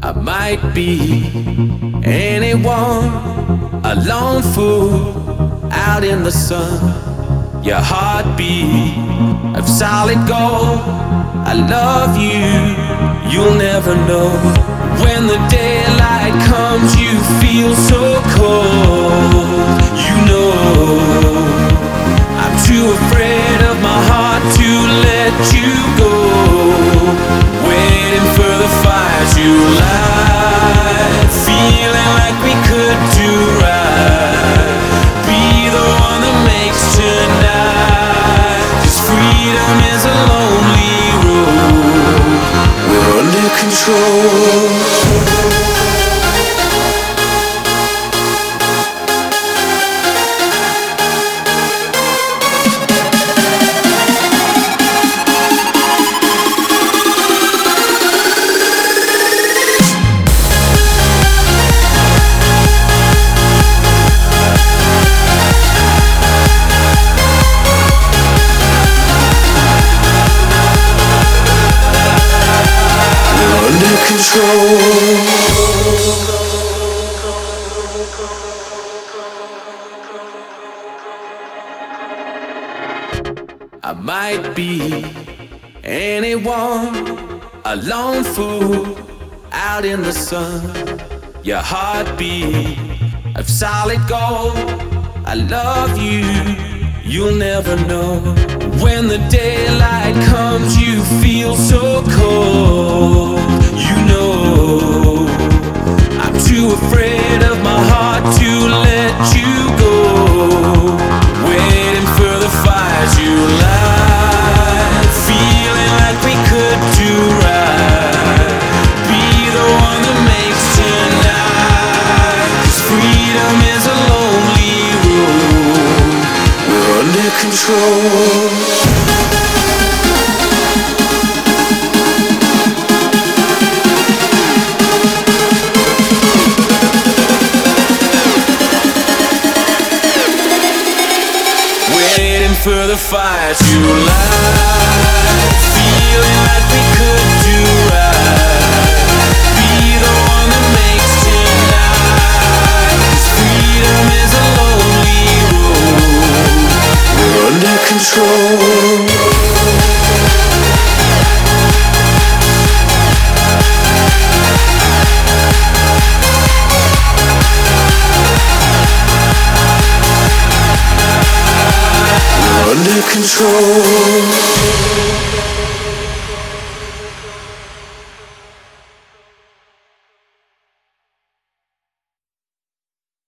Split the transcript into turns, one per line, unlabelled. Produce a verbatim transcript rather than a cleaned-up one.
I might be anyone, a lone fool out in the sun. Your heartbeat of solid gold. I love you, you'll never know. When the daylight comes, you feel so cold. You know I'm too afraid of my heart to let you go. Waiting for the fire to light, feeling like we could do right. Be the one that makes tonight. 'Cause freedom is a lonely road. We're under control. I might be anyone, a lone fool out in the sun. Your heartbeat of solid gold. I love you, you'll never know. When the daylight comes, you feel so cold. You know I'm too afraid of my heart to let you go. Waiting for the fire to light, feeling like we could do right. Be the one that makes tonight. 'Cause freedom is a lonely road. We're under control. For the fire to light.